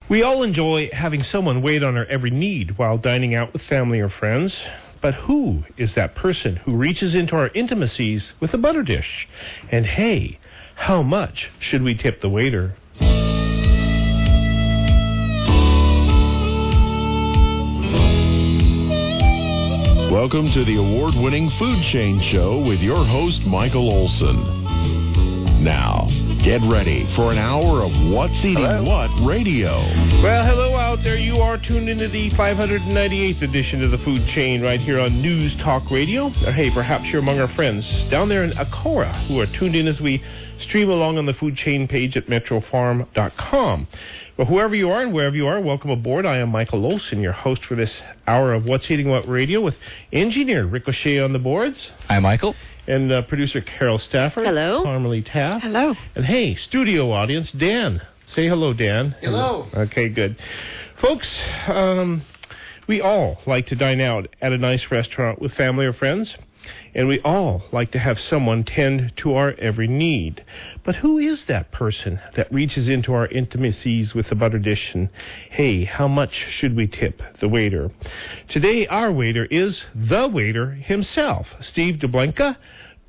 We all enjoy having someone wait on our every need while dining out with family or friends. But who is that person who reaches into our intimacies with a butter dish? And hey, how much should we tip the waiter? Welcome to the award-winning Food Chain Show with your host, Michael Olson. Now, get ready for an hour of What's Eating What Radio. Well, hello out there. You are tuned into the 598th edition of the Food Chain right here on News Talk Radio. Or hey, perhaps you're among our friends down there in Ancora who are tuned in as we stream along on the Food Chain page at metrofarm.com. Well, whoever you are and wherever you are, welcome aboard. I am Michael Olson, your host for this hour of What's Eating What Radio with engineer Ricochet on the boards. Hi, Michael. And producer Carol Stafford. Hello. Carmelie Taft. Hello. And hey, studio audience, Dan. Say hello, Dan. Hello. Okay, good. Folks, we all like to dine out at a nice restaurant with family or friends. And we all like to have someone tend to our every need. But who is that person that reaches into our intimacies with the butter dish? And hey, how much should we tip the waiter? Today, our waiter is the waiter himself, Steve Dublaninka.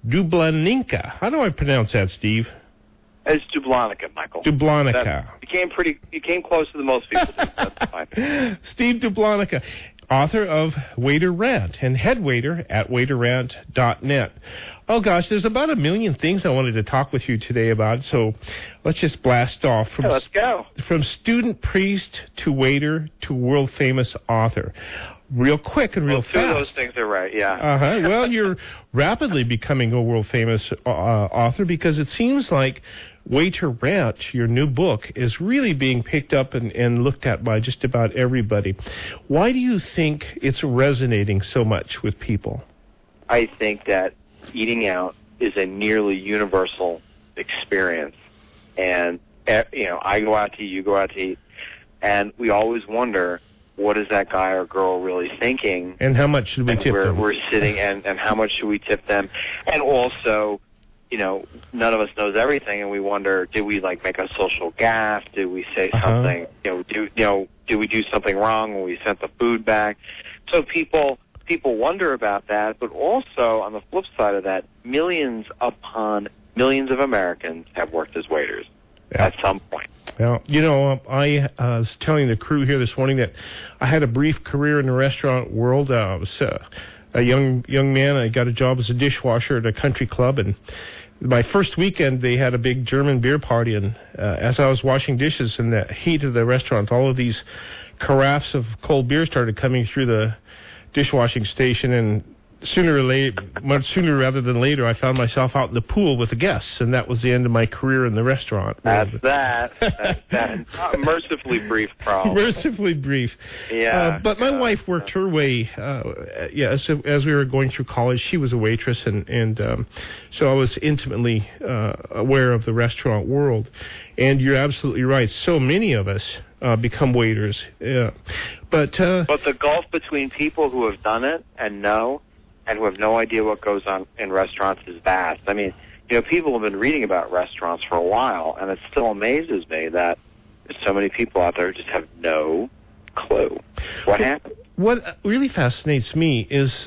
How do I pronounce that, Steve? It's Dublaninka, Michael. Dublaninka. You came close to the most people. That's fine. Steve Dublaninka, author of Waiter Rant and head waiter at waiterrant.net. Oh, gosh, there's about 1 million things I wanted to talk with you today about, so let's just blast off. Let's go. From student priest to waiter to world-famous author. Real quick and real fast. Two of those things are right, yeah. Well, you're rapidly becoming a world-famous author because it seems like Waiter Rant, your new book, is really being picked up and looked at by just about everybody. Why do you think it's resonating so much with people? I think that eating out is a nearly universal experience. And, I go out to eat, you go out to eat, and we always wonder, what is that guy or girl really thinking? And how much should we tip them? We're sitting, and how much should we tip them? And also, none of us knows everything, and we wonder, did we make a social gaffe? Did we say something? Did we do something wrong when we sent the food back? So people wonder about that, but also on the flip side of that, millions upon millions of Americans have worked as waiters at some point. Well, I was telling the crew here this morning that I had a brief career in the restaurant world. I was a young man. I got a job as a dishwasher at a country club, and my first weekend they had a big German beer party, and as I was washing dishes in the heat of the restaurant, all of these carafes of cold beer started coming through the dishwashing station, and much sooner rather than later, I found myself out in the pool with the guests, and that was the end of my career in the restaurant. That's mercifully brief, probably. Mercifully brief. Yeah. But my wife worked her way. As we were going through college, she was a waitress, and so I was intimately aware of the restaurant world. And you're absolutely right. So many of us become waiters. But the gulf between people who have done it and know, and who have no idea what goes on in restaurants is vast. I mean, people have been reading about restaurants for a while, and it still amazes me that there's so many people out there who just have no clue what happened. What really fascinates me is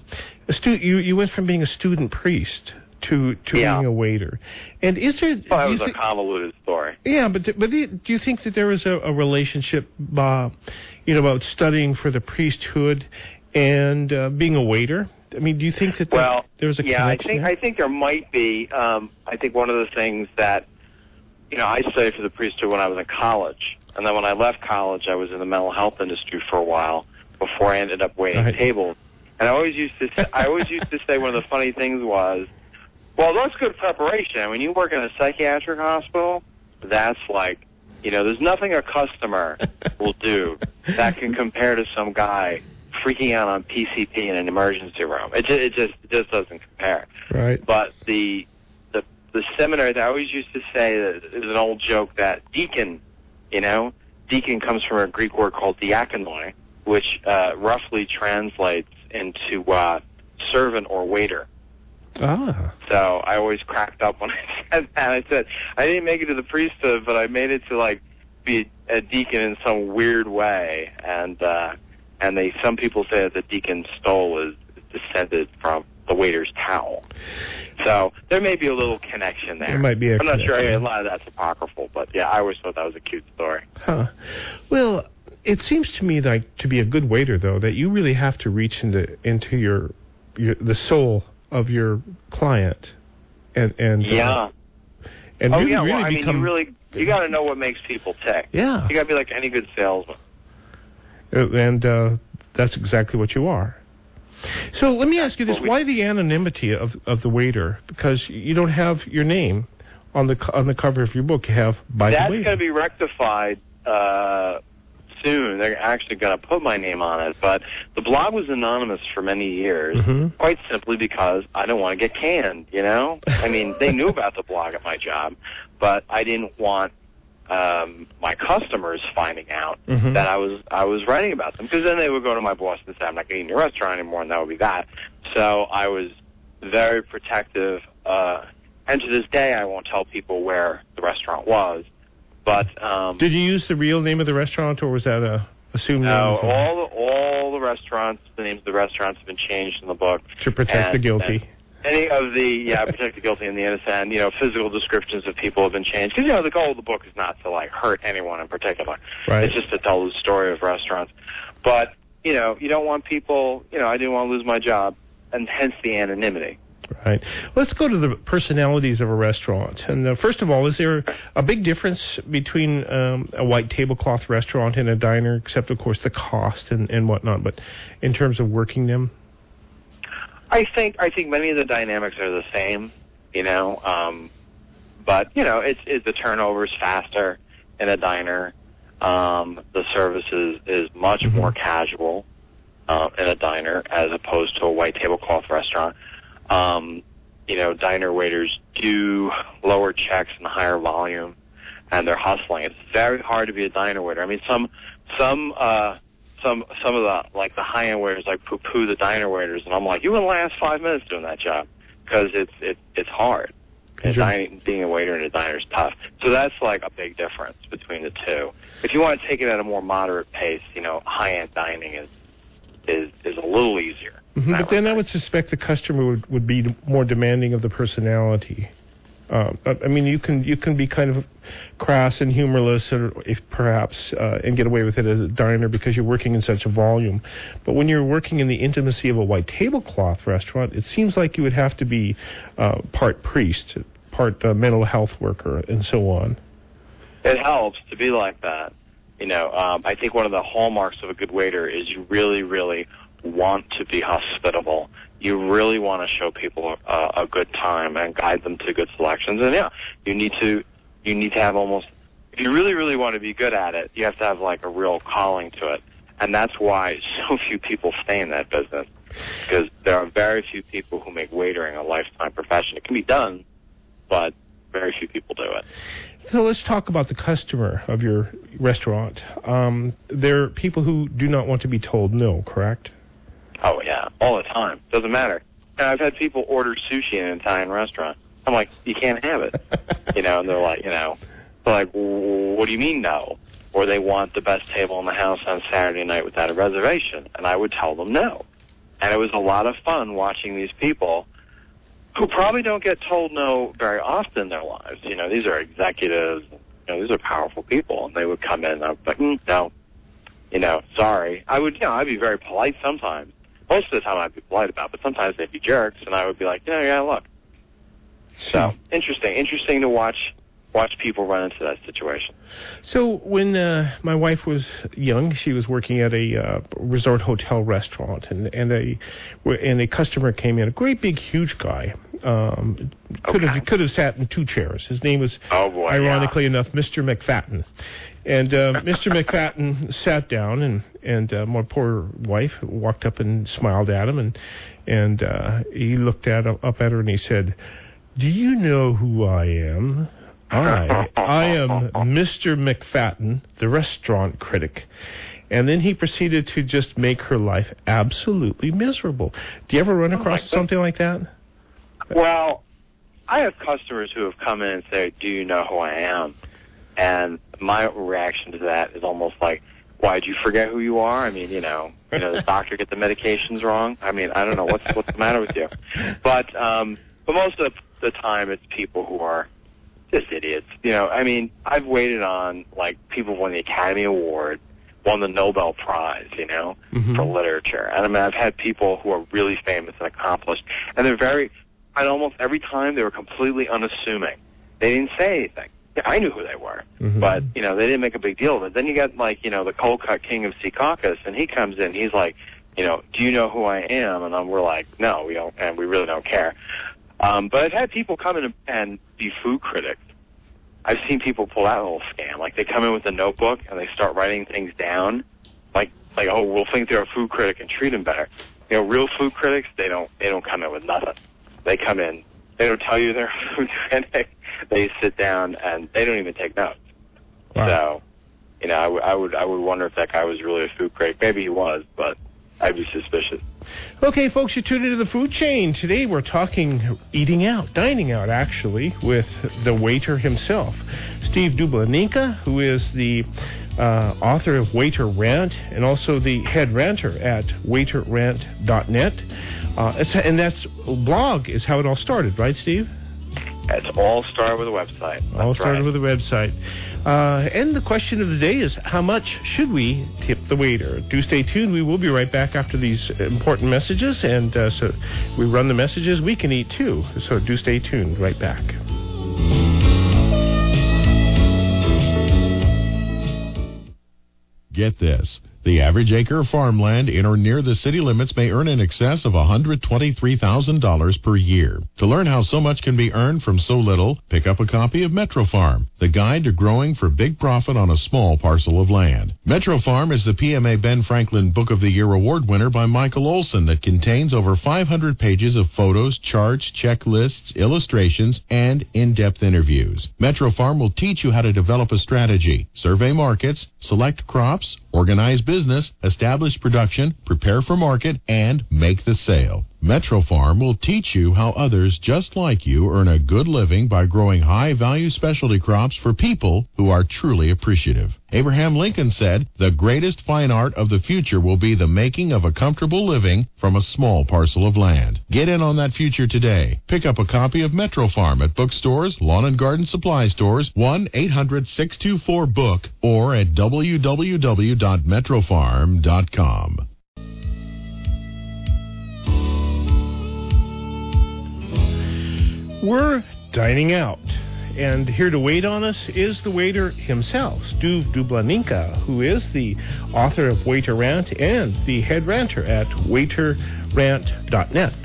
you went from being a student priest to being a waiter. And is there... Well, that was a convoluted story. Yeah, but do you think that there is a relationship, about studying for the priesthood and being a waiter? I mean, do you think that there's a connection? I think there might be. I think one of the things that, I studied for the priesthood when I was in college. And then when I left college, I was in the mental health industry for a while before I ended up waiting tables. And I always used to say one of the funny things was, well, that's good preparation. When you work in a psychiatric hospital, that's there's nothing a customer will do that can compare to some guy freaking out on PCP in an emergency room. It just doesn't compare. Right. But the seminary, I always used to say that there's an old joke that deacon, deacon comes from a Greek word called diakonoi, which roughly translates into servant or waiter. Ah. So I always cracked up when I said that. I said, I didn't make it to the priesthood, but I made it to be a deacon in some weird way, and some people say that the deacon's stole is descended from the waiter's towel. So there may be a little connection there. There might be I'm not sure. A lot of that's apocryphal, but yeah, I always thought that was a cute story. Huh. Well, it seems to me like to be a good waiter, though, that you really have to reach into your the soul of your client, and yeah. And well, you got to know what makes people tick. Yeah. You got to be like any good salesman. And that's exactly what you are. So let me ask you this: why the anonymity of the waiter? Because you don't have your name on the cover of your book. You have by the waiter. That's going to be rectified soon. They're actually going to put my name on it. But the blog was anonymous for many years, quite simply because I don't want to get canned. You know, I mean, they knew about the blog at my job, but I didn't want my customers finding out that I was writing about them, because then they would go to my boss and say, I'm not going to eat in your restaurant anymore, and that would be that. So I was very protective, and to this day I won't tell people where the restaurant was. But did you use the real name of the restaurant, or was that a assumed name? No, all the restaurants, the names of the restaurants have been changed in the book to protect the guilty. Any of the, protect the guilty and the innocent, physical descriptions of people have been changed. Because, the goal of the book is not to, hurt anyone in particular. Right. It's just to tell the story of restaurants. But, you don't want people, I didn't want to lose my job, and hence the anonymity. Right. Let's go to the personalities of a restaurant. And first of all, is there a big difference between a white tablecloth restaurant and a diner, except, of course, the cost and whatnot, but in terms of working them? I think many of the dynamics are the same, but it's the turnover is faster in a diner. The service is much more casual in a diner as opposed to a white tablecloth restaurant. Diner waiters do lower checks and higher volume, and they're hustling. It's very hard to be a diner waiter. I mean, some of the high-end waiters poo-poo the diner waiters, and I'm like, you wouldn't last 5 minutes doing that job, because it's hard. And being a waiter in a diner is tough. So that's a big difference between the two. If you want to take it at a more moderate pace, high-end dining is a little easier. But then I would suspect the customer would be more demanding of the personality. I mean, you can be kind of crass and humorless, or perhaps, and get away with it as a diner because you're working in such a volume. But when you're working in the intimacy of a white tablecloth restaurant, it seems like you would have to be part priest, part mental health worker, and so on. It helps to be like that. I think one of the hallmarks of a good waiter is you really, really want to be hospitable. You really want to show people a good time and guide them to good selections. And you need to have almost, if you really, really want to be good at it, you have to have a real calling to it. And that's why so few people stay in that business, because there are very few people who make waitering a lifetime profession. It can be done, but very few people do it. So let's talk about the customer of your restaurant. There are people who do not want to be told no, correct? Oh, yeah, all the time. Doesn't matter. And I've had people order sushi in an Italian restaurant. I'm like, you can't have it. And they're like, what do you mean no? Or they want the best table in the house on Saturday night without a reservation. And I would tell them no. And it was a lot of fun watching these people who probably don't get told no very often in their lives. These are executives. These are powerful people. And they would come in and I'd be like, no. Sorry. I'd be very polite sometimes. Most of the time I'd be polite about it, but sometimes they'd be jerks, and I would be like, look. So, interesting to watch people run into that situation. So when my wife was young, she was working at a resort hotel restaurant, and a customer came in, a great big huge guy. Could have sat in two chairs. His name was, ironically enough, Mr. McFadden. And Mr. McFadden sat down, and my poor wife walked up and smiled at him, and he looked up at her and he said, "Do you know who I am? I am Mr. McFadden, the restaurant critic." And then he proceeded to just make her life absolutely miserable. Do you ever run across something like that? Well, I have customers who have come in and say, "Do you know who I am?" And my reaction to that is almost like, why, did you forget who you are? I mean, the doctor get the medications wrong? I mean, I don't know. What's the matter with you? But most of the time it's people who are just idiots. I mean, I've waited on, like, people who won the Academy Award, won the Nobel Prize, for literature. And I mean, I've had people who are really famous and accomplished, and and almost every time they were completely unassuming. They didn't say anything. I knew who they were, but, they didn't make a big deal of it. Then you got, like, the cold-cut king of Secaucus, and he comes in, he's like, do you know who I am? And we're like, no, we don't, and we really don't care. But I've had people come in and be food critics. I've seen people pull that little scam. Like, they come in with a notebook, and they start writing things down, like, oh, we'll think they're a food critic and treat them better. Real food critics, they don't come in with nothing. They come in, they don't tell you they're a food critic. They sit down, and they don't even take notes. Wow. So, I would wonder if that guy was really a food critic. Maybe he was, but I'd be suspicious. Okay, folks, you're tuned into the food chain. Today we're talking eating out, dining out, actually, with the waiter himself, Steve Dublaninka, who is the author of Waiter Rant and also the head ranter at waiterrant.net. And that's blog is how it all started, right, Steve? It's all started with a website. All started with a website. And the question of the day is, how much should we tip the waiter? Do stay tuned. We will be right back after these important messages. And so we run the messages. We can eat, too. So do stay tuned. Right back. Get this. The average acre of farmland in or near the city limits may earn in excess of $123,000 per year. To learn how so much can be earned from so little, pick up a copy of Metro Farm, the guide to growing for big profit on a small parcel of land. Metro Farm is the PMA Ben Franklin Book of the Year award winner by Michael Olson that contains over 500 pages of photos, charts, checklists, illustrations, and in-depth interviews. Metro Farm will teach you how to develop a strategy, survey markets, select crops, organize business, establish production, prepare for market, and make the sale. Metro Farm will teach you how others just like you earn a good living by growing high-value specialty crops for people who are truly appreciative. Abraham Lincoln said, "The greatest fine art of the future will be the making of a comfortable living from a small parcel of land." Get in on that future today. Pick up a copy of Metro Farm at bookstores, lawn and garden supply stores, 1-800-624-BOOK, or at www.metrofarm.com. We're dining out, and here to wait on us is the waiter himself, Steve Dublaninka, who is the author of Waiter Rant and the head ranter at waiterrant.net.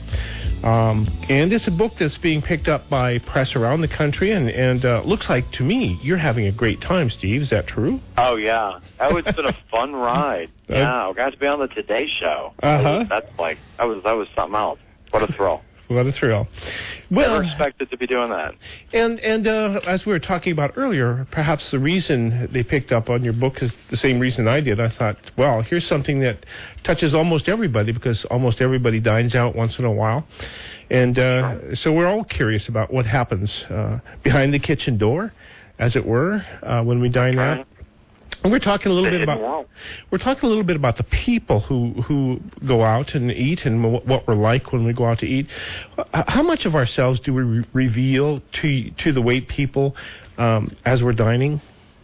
And it's a book that's being picked up by press around the country, and looks like to me you're having a great time, Steve. Is that true? Oh, yeah. Oh, it's been a fun ride. Yeah, I got to be on the Today Show. That was something else. What a thrill. What a thrill. Well, never expected to be doing that. And as we were talking about earlier, perhaps the reason they picked up on your book is the same reason I did. I thought, well, here's something that touches almost everybody, because almost everybody dines out once in a while. And so we're all curious about what happens behind the kitchen door, as it were, when we dine out. And we're talking a little bit about the people who go out and eat, and what we're like when we go out to eat. How much of ourselves do we reveal to the wait people as we're dining?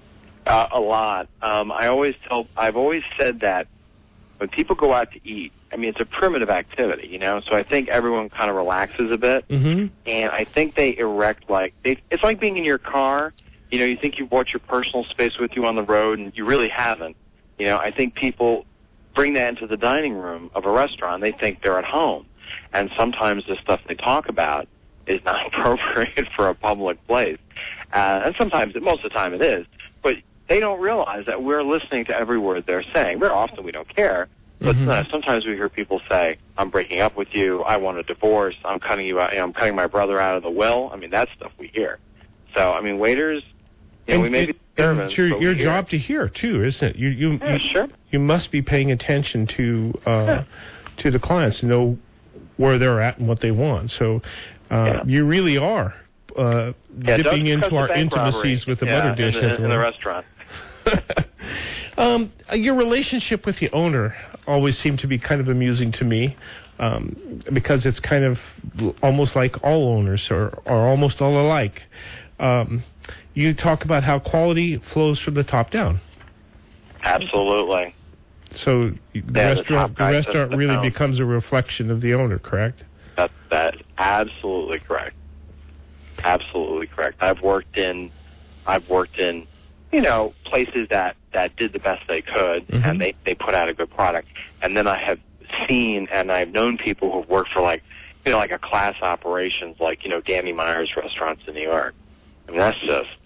A lot. I've always said that when people go out to eat, I mean, it's a primitive activity, so I think everyone kind of relaxes a bit, and I think they erect it's like being in your car. You think you've brought your personal space with you on the road, and you really haven't. I think people bring that into the dining room of a restaurant. They think they're at home. And sometimes the stuff they talk about is not appropriate for a public place. And most of the time it is. But they don't realize that we're listening to every word they're saying. Very often we don't care. But sometimes we hear people say, "I'm breaking up with you. I want a divorce. I'm cutting you out. I'm cutting my brother out of the will." I mean, that's stuff we hear. So, I mean, waiters... we may be servants, it's your job to hear too, isn't it? Sure. You must be paying attention to the clients to know where they're at and what they want. So you really are dipping into our intimacies with the butter dish in the restaurant. Your relationship with the owner always seemed to be kind of amusing to me, because it's kind of almost like all owners are almost all alike. You talk about how quality flows from the top down. Absolutely. So the restaurant really becomes a reflection of the owner, correct? That's absolutely correct. Absolutely correct. I've worked in places that did the best they could, mm-hmm. and they put out a good product. And then I have seen and I've known people who've worked for like a class operations, like, Danny Meyer's restaurants in New York. I mean, that's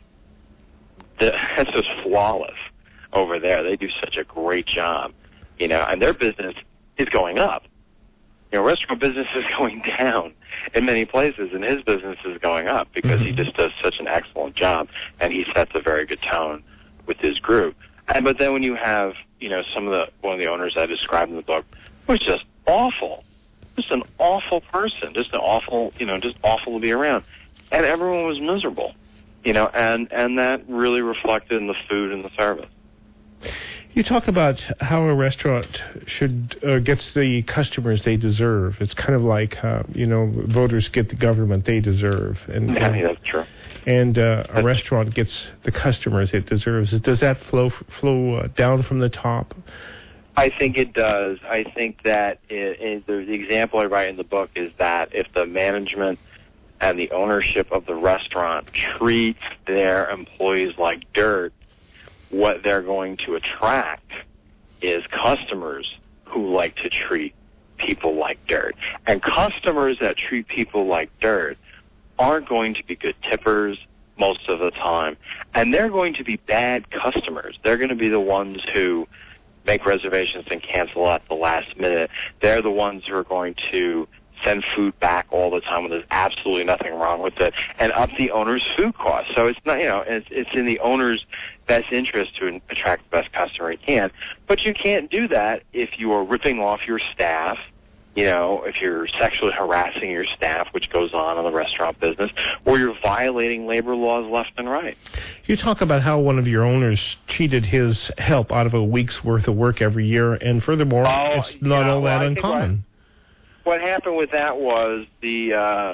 just flawless over there. They do such a great job, and their business is going up. Restaurant business is going down in many places, and his business is going up because mm-hmm. he just does such an excellent job, and he sets a very good tone with his group. But then when you have, one of the owners I described in the book was just awful, just an awful person, just awful to be around, and everyone was miserable, and that really reflected in the food and the service. You talk about how a restaurant gets the customers they deserve. It's kind of like, voters get the government they deserve. And that's true. And a restaurant gets the customers it deserves. Does that flow down from the top? I think it does. I think that the example I write in the book is that if the management and the ownership of the restaurant treats their employees like dirt, what they're going to attract is customers who like to treat people like dirt. And customers that treat people like dirt aren't going to be good tippers most of the time. And they're going to be bad customers. They're going to be the ones who make reservations and cancel at the last minute. They're the ones who are going to send food back all the time when there's absolutely nothing wrong with it, and up the owner's food costs. So it's not, it's in the owner's best interest to attract the best customer he can. But you can't do that if you are ripping off your staff, if you're sexually harassing your staff, which goes on in the restaurant business, or you're violating labor laws left and right. You talk about how one of your owners cheated his help out of a week's worth of work every year, and furthermore, it's not all that uncommon. What happened with that was they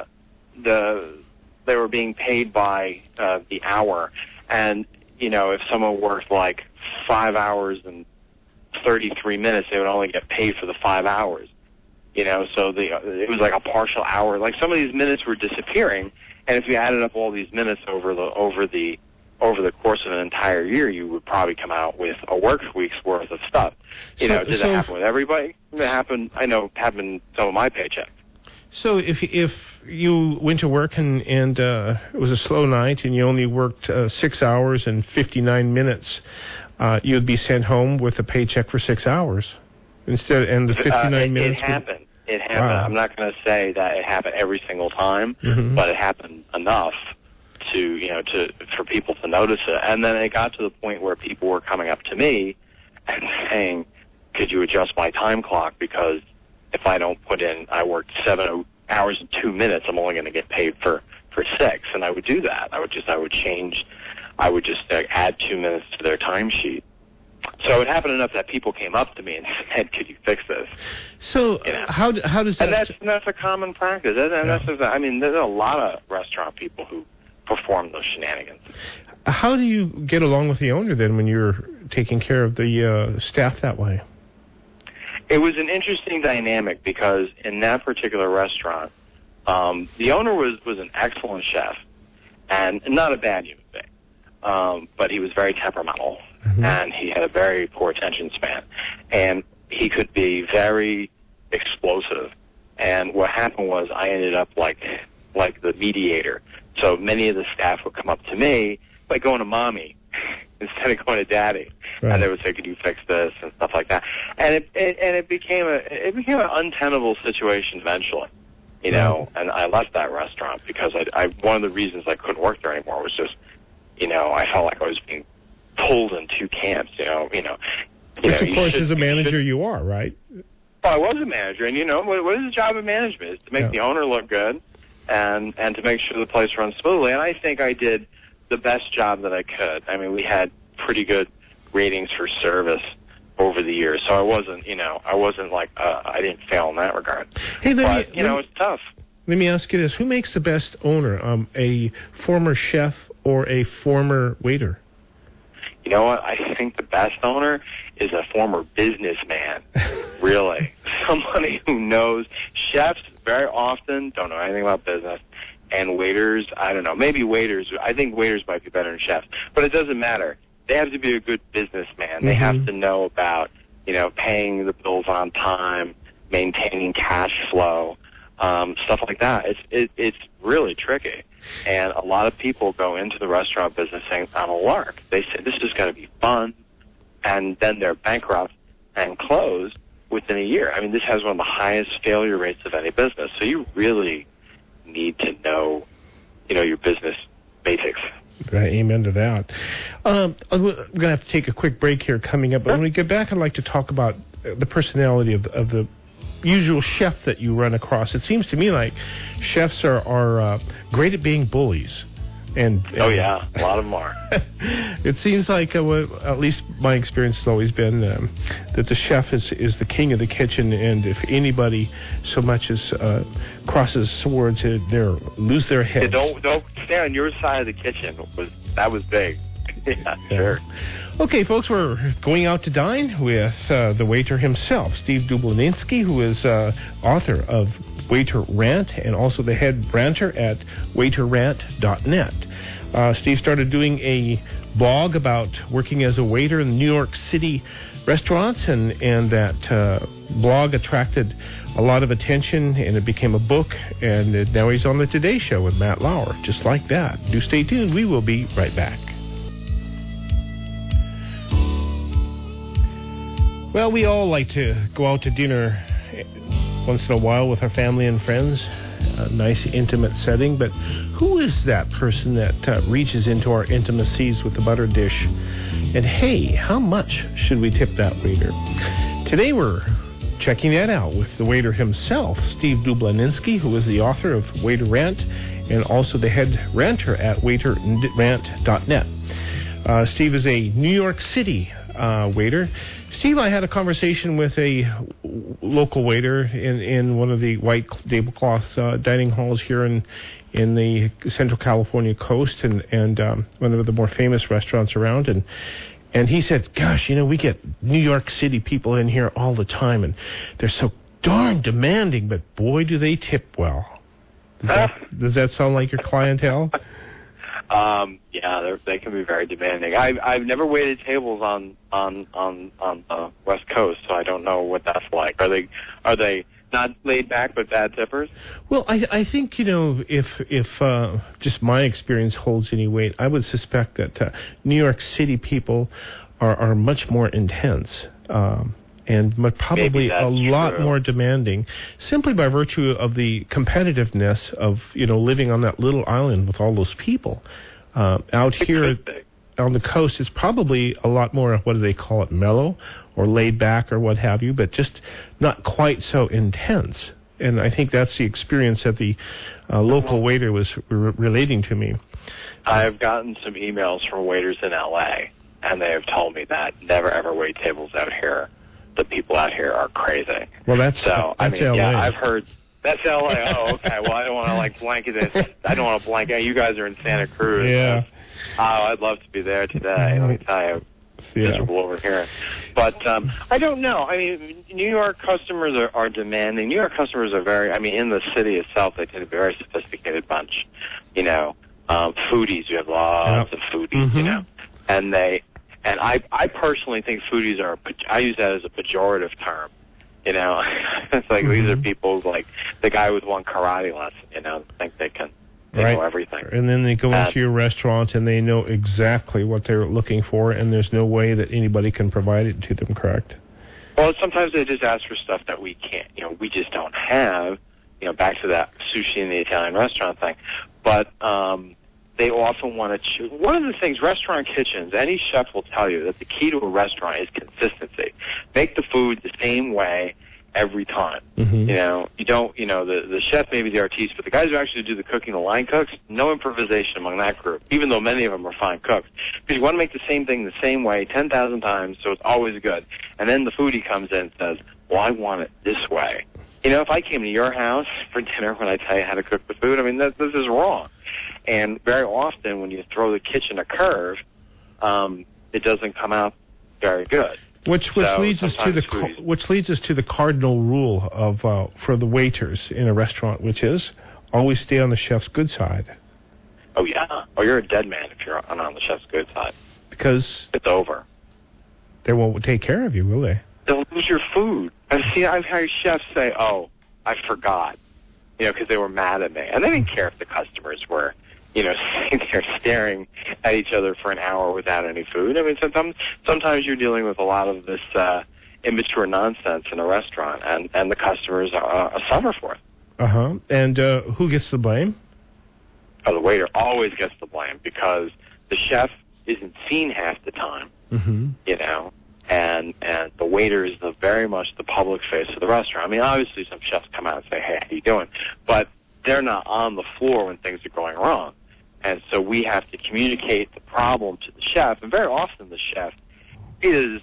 were being paid by the hour, and if someone worked like 5 hours and 33 minutes, they would only get paid for the 5 hours. So it was like a partial hour. Like some of these minutes were disappearing, and if you added up all these minutes over the course of an entire year, you would probably come out with a work week's worth of stuff. Did it happen with everybody? It happened. I know it happened some of my paychecks. So if you went to work and it was a slow night and you only worked 6 hours and 59 minutes, you'd be sent home with a paycheck for 6 hours instead, and the 59 minutes. It happened. Wow. I'm not going to say that it happened every single time, mm-hmm. but it happened enough for people to notice it. And then it got to the point where people were coming up to me and saying, could you adjust my time clock, because if I don't put in, I worked 7 hours and 2 minutes, I'm only going to get paid for 6. And I would do that. I would just add 2 minutes to their timesheet. So it happened enough that people came up to me and said, could you fix this? So how does that... And that's a common practice. And there's a lot of restaurant people who perform those shenanigans. How do you get along with the owner then when you're taking care of the staff that way? It was an interesting dynamic because in that particular restaurant, the owner was an excellent chef and not a bad human being, but he was very temperamental, mm-hmm. and he had a very poor attention span, and he could be very explosive. And what happened was I ended up like the mediator. So many of the staff would come up to me, like going to mommy instead of going to daddy, right. And they would say, "Could you fix this?" and stuff like that. And it became an untenable situation eventually, right. And I left that restaurant because I one of the reasons I couldn't work there anymore was just, I felt like I was being pulled in two camps. Which of course, as a manager, you are, right? Well, I was a manager, and what is the job of management? Is to make the owner look good. And to make sure the place runs smoothly. And I think I did the best job that I could. I mean, we had pretty good ratings for service over the years. So I wasn't like, I didn't fail in that regard. Hey, but, it's tough. Let me ask you this. Who makes the best owner, a former chef or a former waiter? You know what? I think the best owner is a former businessman, really. Somebody who knows. Chefs very often don't know anything about business, and waiters, I don't know. Maybe waiters. I think waiters might be better than chefs, but it doesn't matter. They have to be a good businessman. They have to know about, paying the bills on time, maintaining cash flow, stuff like that. It's really tricky. And a lot of people go into the restaurant business saying, I'm a lark. They say, this is going to be fun. And then they're bankrupt and closed within a year. I mean, this has one of the highest failure rates of any business. So you really need to know, your business basics. Right, amen to that. I'm going to have to take a quick break here coming up. But when we get back, I'd like to talk about the personality of the usual chef that you run across. It seems to me like chefs are great at being bullies. And oh yeah, a lot of them are. It seems like, at least my experience has always been that the chef is the king of the kitchen, and if anybody so much as crosses swords, they lose their head. Yeah, don't stay on your side of the kitchen. That was big. Yeah, sure. Okay, folks, we're going out to dine with the waiter himself, Steve Dublaninski, who is author of Waiter Rant and also the head ranter at waiterrant.net. Steve started doing a blog about working as a waiter in New York City restaurants, and that blog attracted a lot of attention, and it became a book, and now he's on the Today Show with Matt Lauer, just like that. Do stay tuned. We will be right back. Well, we all like to go out to dinner once in a while with our family and friends, a nice intimate setting, but who is that person that reaches into our intimacies with the butter dish? And hey, how much should we tip that waiter? Today we're checking that out with the waiter himself, Steve Dublaninski, who is the author of Waiter Rant and also the head ranter at waiterrant.net. Steve is a New York City waiter. Steve, I had a conversation with a local waiter in one of the white tablecloth dining halls here in the Central California coast, and one of the more famous restaurants around, and he said, gosh, we get New York City people in here all the time, and they're so darn demanding, but boy, do they tip well. Does that sound like your clientele? Yeah, they can be very demanding. I've never waited tables on the West Coast, so I don't know what that's like. Are they not laid back but bad tippers? Well, I think if just my experience holds any weight, I would suspect that New York City people are much more intense. And probably a lot more demanding, simply by virtue of the competitiveness of living on that little island with all those people. Out here on the coast, it's probably a lot more, what do they call it, mellow or laid back or what have you, but just not quite so intense. And I think that's the experience that the local waiter was relating to me. I've gotten some emails from waiters in L.A., and they have told me that never ever wait tables out here. The people out here are crazy. Well, that's LA. Yeah, I've heard that's LA. Oh, okay. Well, I don't want to blanket this. I don't want to blanket. You guys are in Santa Cruz. Yeah. Oh, I'd love to be there today. Let me tell you, miserable over here. But I don't know. I mean, New York customers are demanding. New York customers are very. I mean, in the city itself, they tend to be a very sophisticated bunch. Foodies. You have lots of foodies. And I personally think foodies I use that as a pejorative term. It's like these are people like the guy with one karate lesson, think they know everything. And then they go into your restaurant and they know exactly what they're looking for, and there's no way that anybody can provide it to them, correct? Well, sometimes they just ask for stuff that we can't, we just don't have, back to that sushi in the Italian restaurant thing. But, they often want to choose. One of the things, restaurant kitchens, any chef will tell you that the key to a restaurant is consistency. Make the food the same way every time. Mm-hmm. You know, you don't, you know, the chef may be the artiste, but the guys who actually do the cooking, the line cooks, no improvisation among that group, even though many of them are fine cooks. Because you want to make the same thing the same way 10,000 times, so it's always good. And then the foodie comes in and says, well, I want it this way. You know, if I came to your house for dinner when I tell you how to cook the food, I mean, this is wrong. And very often when you throw the kitchen a curve, it doesn't come out very good. Which leads us to the cardinal rule of for the waiters in a restaurant, which is always stay on the chef's good side. Oh yeah, you're a dead man if you're on the chef's good side. Because it's over. They won't take care of you, will they? They'll lose your food. I've heard chefs say, "Oh, I forgot," you know, because they were mad at me, and they didn't care if the customers were, you know, sitting there staring at each other for an hour without any food. I mean, sometimes you're dealing with a lot of this immature nonsense in a restaurant, and the customers suffer for it. Uh-huh. And who gets the blame? Oh, the waiter always gets the blame because the chef isn't seen half the time, mm-hmm. you know, and the waiter is very much the public face of the restaurant. I mean, obviously some chefs come out and say, hey, how you doing? But they're not on the floor when things are going wrong. And so we have to communicate the problem to the chef. And very often the chef is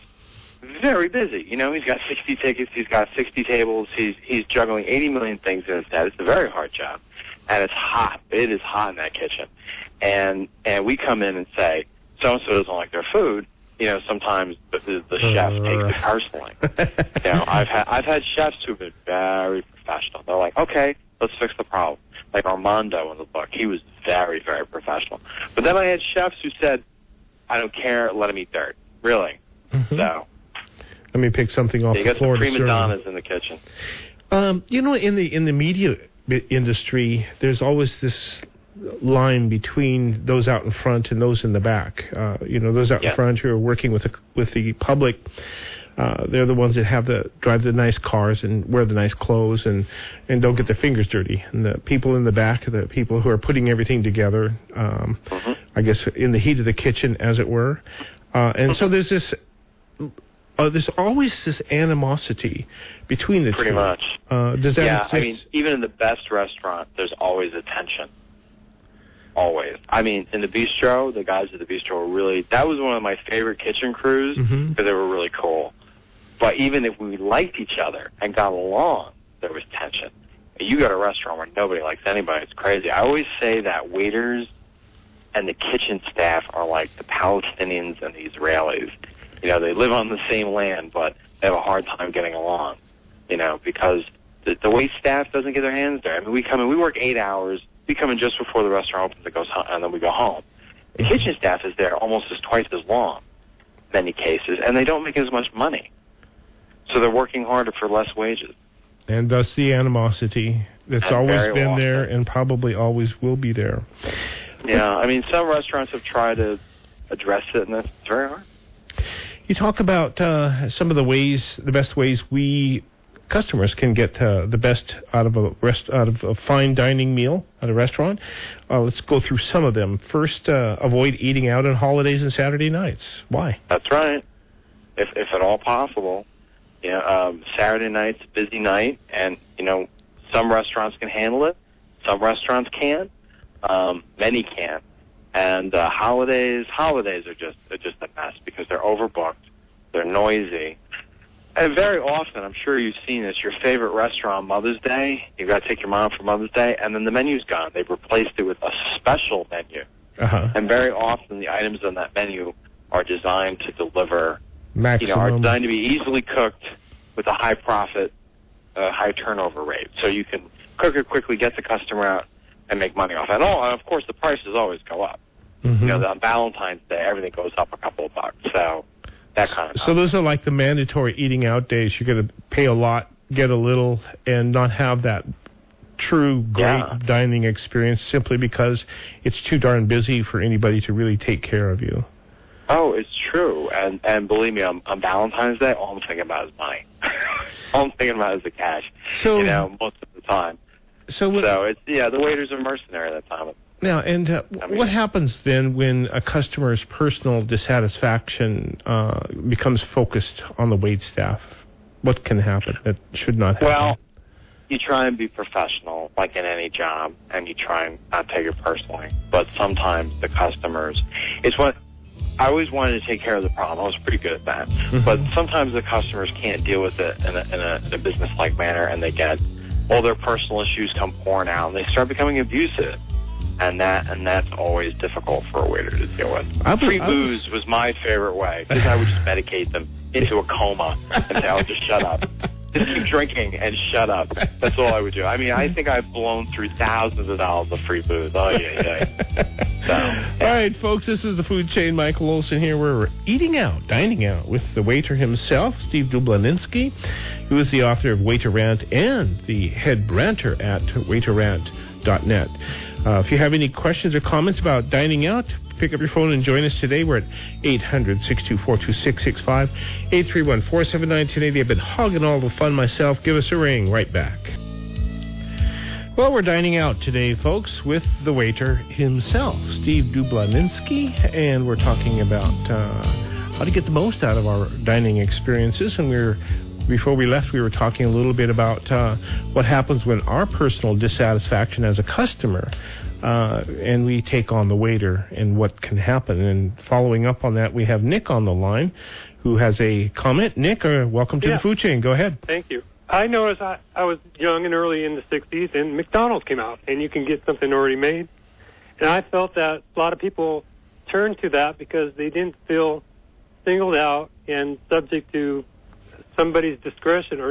very busy. You know, he's got 60 tickets, he's got 60 tables, he's juggling 80 million things in his head. It's a very hard job. And it's hot. It is hot in that kitchen. And we come in and say, so-and-so doesn't like their food. You know, sometimes the chef takes it personally. You know, I've had chefs who've been very professional. They're like, okay, let's fix the problem. Like Armando in the book, he was very, very professional. But then I had chefs who said, I don't care, let him eat dirt. Really? Mm-hmm. So let me pick something off the floor. You got some prima donnas in the kitchen. You know, in the media industry, there's always this line between those out in front and those in the back. You know, those out in front who are working with the public. They're the ones that drive the nice cars and wear the nice clothes and don't get their fingers dirty. And the people in the back are the people who are putting everything together, mm-hmm. I guess, in the heat of the kitchen, as it were. And so there's this... there's always this animosity between the two. Pretty much. Does that exist? I mean, even in the best restaurant, there's always a tension. Always. I mean, in the bistro, the guys at the bistro were really... That was one of my favorite kitchen crews because mm-hmm. they were really cool. But even if we liked each other and got along, there was tension. You go to a restaurant where nobody likes anybody, it's crazy. I always say that waiters and the kitchen staff are like the Palestinians and the Israelis. You know, they live on the same land, but they have a hard time getting along, you know, because the wait staff doesn't get their hands dirty. I mean, we come in, we work 8 hours. We come in just before the restaurant opens, and then we go home. The kitchen staff is there almost twice as long, in many cases, and they don't make as much money. So they're working harder for less wages. And thus the animosity that's always been there and probably always will be there. Yeah, I mean, some restaurants have tried to address it, and that's very hard. You talk about some of the best ways we customers can get the best out of a fine dining meal at a restaurant. Let's go through some of them. First, avoid eating out on holidays and Saturday nights. Why? That's right. If at all possible. You know, Saturday night's a busy night, and you know, some restaurants can handle it. Some restaurants can't. Many can't. And holidays are just a mess because they're overbooked. They're noisy. And very often, I'm sure you've seen this, your favorite restaurant, Mother's Day, you've got to take your mom for Mother's Day, and then the menu's gone. They've replaced it with a special menu. Uh-huh. And very often, the items on that menu are designed to deliver, maximum. You know, are designed to be easily cooked with a high profit, high turnover rate. So you can cook it quickly, get the customer out, and make money off it. And of course, the prices always go up. Mm-hmm. You know, on Valentine's Day, everything goes up a couple of bucks. So that kind of stuff. So those are like the mandatory eating out days. You're going to pay a lot, get a little, and not have that true great dining experience simply because it's too darn busy for anybody to really take care of you. Oh, it's true. And believe me, on Valentine's Day, all I'm thinking about is money. All I'm thinking about is the cash, so, you know, most of the time. So it's, the waiters are mercenary at that time. Now, and what happens then when a customer's personal dissatisfaction becomes focused on the wait staff? What can happen that should not happen? Well, you try and be professional, like in any job, and you try and not take it personally. But sometimes the customers, it's what I always wanted to take care of the problem. I was pretty good at that. Mm-hmm. But sometimes the customers can't deal with it in a business-like manner, and they get all their personal issues come pouring out, and they start becoming abusive. And that's always difficult for a waiter to deal with. Free booze was my favorite way, because I would just medicate them into a coma and say, "Oh, just shut up. Just keep drinking and shut up." That's all I would do. I mean, I think I've blown through thousands of dollars of free booze. Oh, yeah. So, yeah. All right, folks, this is the Food Chain. Michael Olson here. We're dining out with the waiter himself, Steve Dublaninski, who is the author of Waiter Rant and the head ranter at waiterrant.net. If you have any questions or comments about dining out, pick up your phone and join us today. We're at 800-624-2665, 831-479-1080. I've been hogging all the fun myself. Give us a ring right back. Well, we're dining out today, folks, with the waiter himself, Steve Dublaninski, and we're talking about how to get the most out of our dining experiences. And before we left, we were talking a little bit about what happens when our personal dissatisfaction as a customer, and we take on the waiter and what can happen. And following up on that, we have Nick on the line who has a comment. Nick, welcome to the Food Chain. Go ahead. Thank you. I noticed I was young and early in the 60s, and McDonald's came out, and you can get something already made. And I felt that a lot of people turned to that because they didn't feel singled out and subject to somebody's discretion.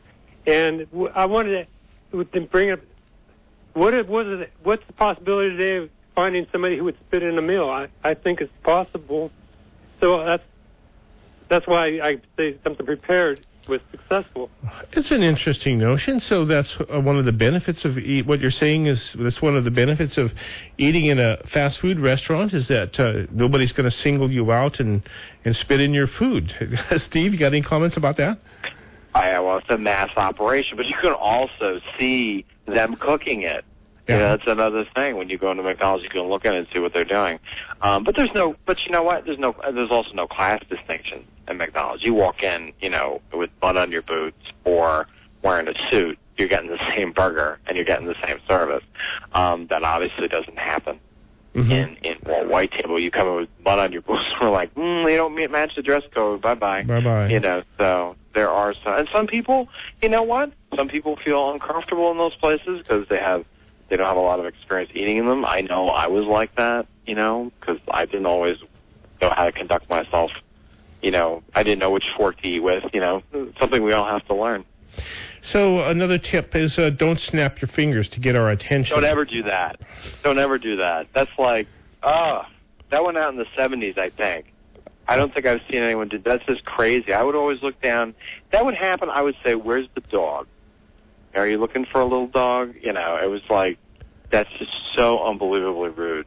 I wanted to bring up what's the possibility today of finding somebody who would spit in a meal. I think it's possible. So that's why I say something prepared was successful. It's an interesting notion. So that's one of the benefits of what you're saying is that's one of the benefits of eating in a fast food restaurant is that nobody's going to single you out and spit in your food. Steve, you got any comments about that? Yeah, well, it's a mass operation, but you can also see them cooking it. Yeah. That's another thing. When you go into McDonald's, you can look at it and see what they're doing. But you know what? There's also no class distinction at McDonald's. You walk in, with mud on your boots or wearing a suit, you're getting the same burger and you're getting the same service. That obviously doesn't happen. In white table. You come in with mud on your boots. We're like, they don't match the dress code. Bye-bye. Bye-bye. So there are some. And some people, you know what? Some people feel uncomfortable in those places because they don't have a lot of experience eating in them. I know I was like that, because I didn't always know how to conduct myself. I didn't know which fork to eat with, something we all have to learn. So another tip is don't snap your fingers to get our attention. Don't ever do that. Don't ever do that. That's like, that went out in the 70s, I think. I don't think I've seen anyone do that. That's just crazy. I would always look down. That would happen. I would say, where's the dog? Are you looking for a little dog? It was like, that's just so unbelievably rude.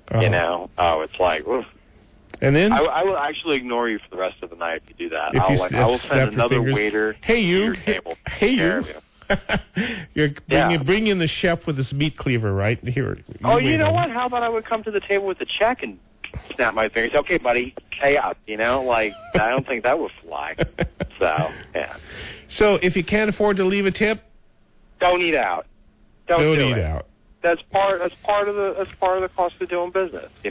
It's like, oof. And then I will actually ignore you for the rest of the night if you do that. I will send another waiter to your table. Hey, you. You're bring in the chef with his meat cleaver, right? Here. You know what? How about I would come to the table with the check and snap my fingers? Okay, buddy, pay up. I don't think that would fly. So, yeah. So if you can't afford to leave a tip, don't eat out. Don't do eat it. out. That's part of the cost of doing business. You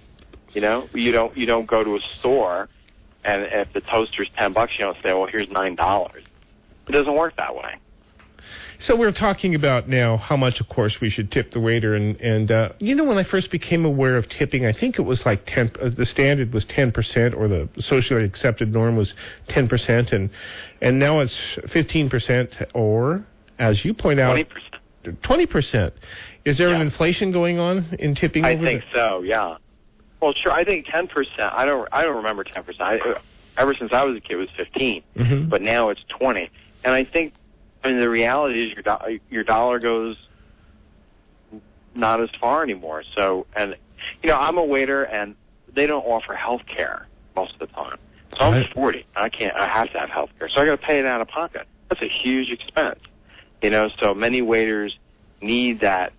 don't go to a store, and if the toaster's $10, you don't say, well, here's $9. It doesn't work that way. So we're talking about now how much, of course, we should tip the waiter. And when I first became aware of tipping, I think it was like 10. The standard was 10%, or the socially accepted norm was 10%, and now it's 15%, or as you point out, 20%. Is there an inflation going on in tipping? I think so. Yeah. Well, sure. I think 10%. I don't remember 10%. Ever since I was a kid, it was 15, but now it's 20. And I think, the reality is your dollar goes not as far anymore. So, and I'm a waiter, and they don't offer health care most of the time. So I'm 40. I have to have health care. So I got to pay it out of pocket. That's a huge expense. So many waiters need that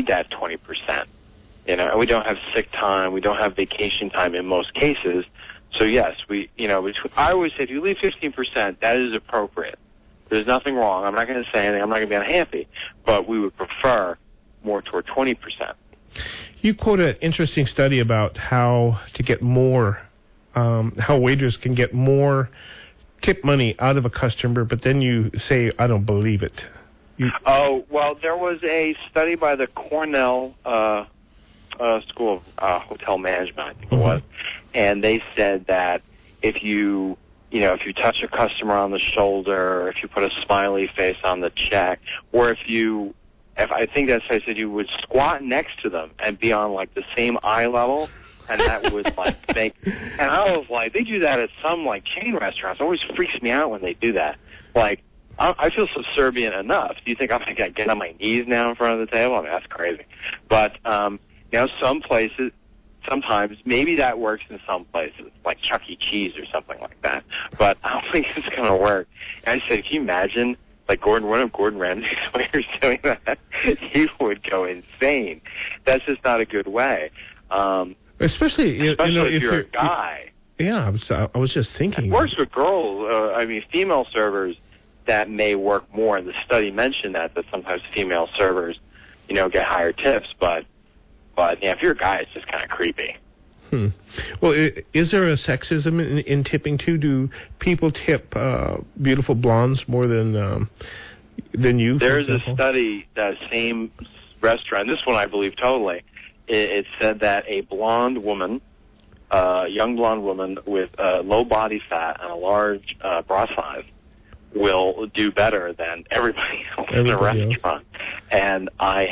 20%. And we don't have sick time. We don't have vacation time in most cases. So yes, I always say if you leave 15%, that is appropriate. There's nothing wrong. I'm not going to say anything. I'm not going to be unhappy, but we would prefer more toward 20%. You quote an interesting study about how to get more, how waiters can get more tip money out of a customer, but then you say, I don't believe it. Well, there was a study by the Cornell School of Hotel Management, I think it was, and they said that if you touch a customer on the shoulder, or if you put a smiley face on the check, or if I think that's how I said you would squat next to them and be on like the same eye level, and that would like make. And I was like, they do that at some like chain restaurants. It always freaks me out when they do that. Like, I feel subservient enough. Do you think I'm going to get on my knees now in front of the table? I mean, that's crazy. But some places, sometimes maybe that works in some places, like Chuck E. Cheese or something like that. But I don't think it's going to work. And I said, can you imagine? Like one of Gordon Ramsay's waiters doing that, he would go insane. That's just not a good way. Especially if you're a guy. Yeah, I was just thinking. It works with girls. Female servers that may work more. The study mentioned that sometimes female servers, get higher tips. But if you're a guy, it's just kind of creepy. Well, is there a sexism in tipping too? Do people tip beautiful blondes more than you? There's a study, that same restaurant. This one I believe totally. It said that a blonde woman, young blonde woman with low body fat and a large bra size, will do better than everybody else in the restaurant. And I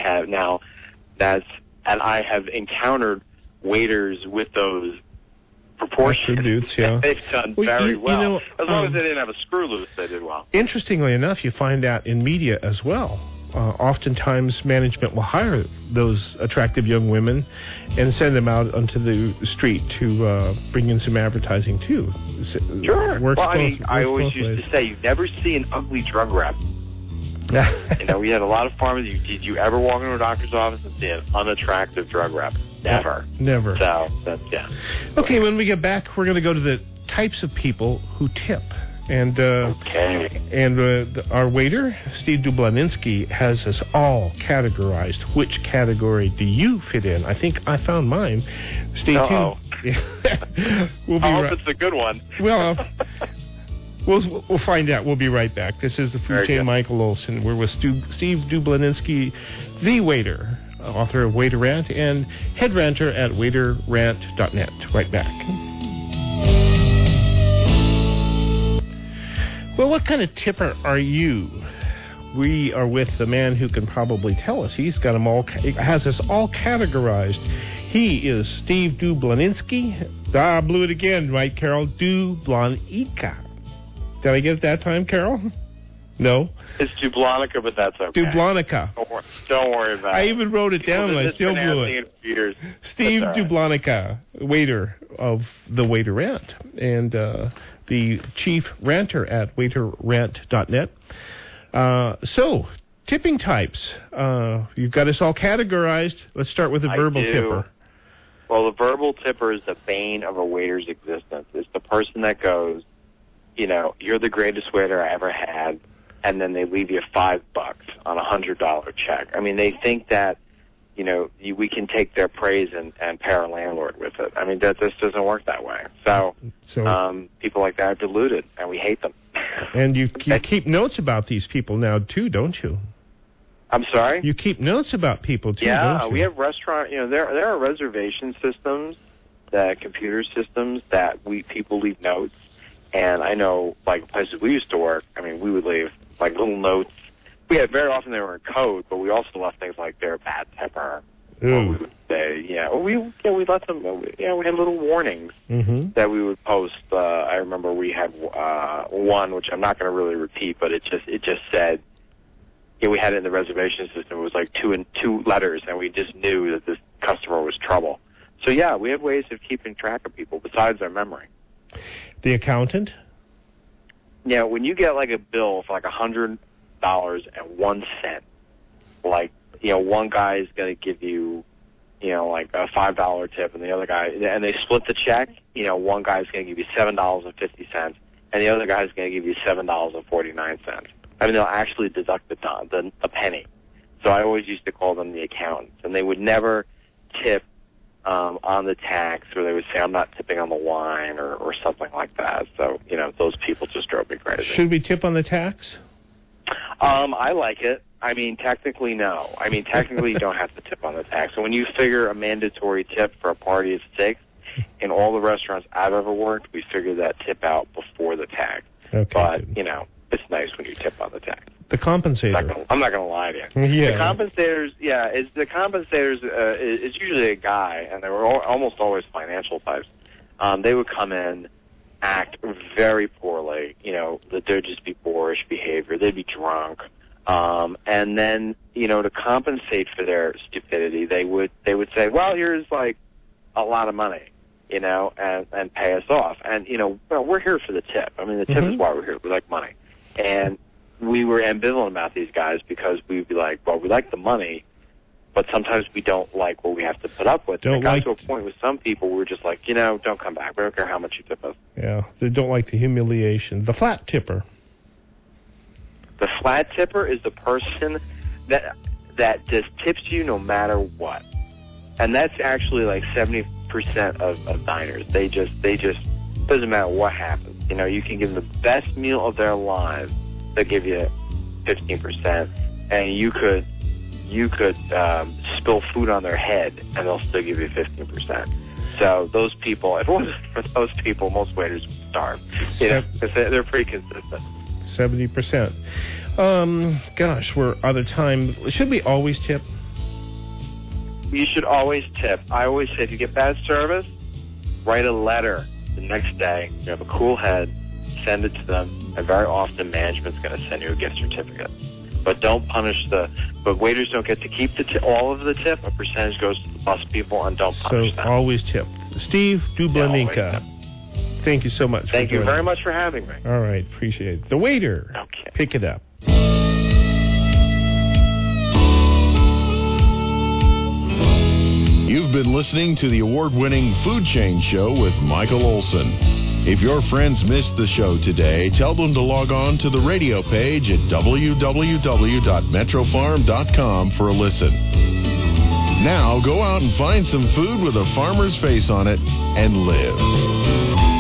have encountered waiters with those proportions. Attributes, yeah. They've done very well. As long as they didn't have a screw loose, they did well. Interestingly enough, you find that in media as well. Oftentimes, management will hire those attractive young women and send them out onto the street to bring in some advertising, too. Sure. I always used to say, you never see an ugly drug rep. We had a lot of pharmacies. Did you ever walk into a doctor's office and see an unattractive drug rep? Never. Never. So, that's, yeah. Okay, when we get back, we're going to go to the types of people who tip. And our waiter, Steve Dublaninski, has us all categorized. Which category do you fit in? I think I found mine. Stay tuned. We'll be I hope it's a good one. Well, we'll find out. We'll be right back. This is the Food Chain Michael Olson. We're with Steve Dublaninski, the waiter, author of Waiter Rant, and head ranter at waiterrant.net. Right back. Well, what kind of tipper are you? We are with the man who can probably tell us. He's got them all. Has us all categorized. He is Steve Dublaninski. I blew it again, right, Carol? Dublanica. Did I get it that time, Carol? No. It's Dublanica, but that's okay. Dublanica. Don't worry about it. I even wrote it down, and I still blew it. Steve Dublanica, waiter of the Waiter Rant, and the chief ranter at waiterrant.net. So, tipping types. You've got us all categorized. Let's start with the verbal tipper. Well, the verbal tipper is the bane of a waiter's existence. It's the person that goes, you're the greatest waiter I ever had, and then they leave you $5 on a $100 check. I mean, they think that, we can take their praise and pay our landlord with it. I mean, this doesn't work that way. So people like that are deluded, and we hate them. And you keep notes about these people now, too, don't you? I'm sorry? You keep notes about people, too, don't you? Yeah, we have restaurant, there are reservation systems, computer systems that people leave notes. And I know, like, places we used to work, I mean, we would leave, like, little notes. Very often they were in code, but we also left things like they're a bad tipper. Or we would say, we let them, we had little warnings that we would post. I remember we had one, which I'm not going to really repeat, but it just said, we had it in the reservation system. It was like two letters, and we just knew that this customer was trouble. So, we have ways of keeping track of people besides our memory. The accountant? Yeah, when you get like a bill for like $100.01, like, one guy is going to give you, like a $5 tip, and the other guy, and they split the check. One guy's going to give you $7.50, and the other guy's going to give you $7.49. I mean, they'll actually deduct a penny. So I always used to call them the accountants, and they would never tip on the tax, or they would say, I'm not tipping on the wine or something like that. So, those people just drove me crazy. Should we tip on the tax? I like it. I mean, technically, no. I mean, technically, you don't have to tip on the tax. So when you figure a mandatory tip for a party of 6, in all the restaurants I've ever worked, we figure that tip out before the tax. Okay. But, it's nice when you tip on the tax. The compensator. I'm not going to lie to you. Yeah. The compensator's is usually a guy, and they were almost always financial types. They would come in, act very poorly. There'd just be boorish behavior. They'd be drunk. And then, to compensate for their stupidity, they would say, well, here's like a lot of money, and pay us off. And, we're here for the tip. I mean, the tip is why we're here. We like money. And we were ambivalent about these guys because we'd be like, well, we like the money, but sometimes we don't like what we have to put up with. And it got to a point with some people where we're just like, don't come back. We don't care how much you tip us. Yeah, they don't like the humiliation. The flat tipper. The flat tipper is the person that just tips you no matter what. And that's actually like 70% of diners. They just doesn't matter what happens. You can give them the best meal of their lives. They'll give you 15%, and you could spill food on their head, and they'll still give you 15%. So those people, if it wasn't for those people, most waiters would starve. Because they're pretty consistent. 70%. Gosh, we're out of time. Should we always tip? You should always tip. I always say, if you get bad service, write a letter the next day. You have a cool head, send it to them, and very often management's going to send you a gift certificate. But don't punish but waiters don't get to keep all of the tip. A percentage goes to the bus people, and don't punish them. So always tip. Steve Dublaninka, thank you so much. Thank you very much for having me. All right, appreciate it. The waiter, okay. Pick it up. You've been listening to the award-winning Food Chain Show with Michael Olson. If your friends missed the show today, tell them to log on to the radio page at www.metrofarm.com for a listen. Now go out and find some food with a farmer's face on it and live.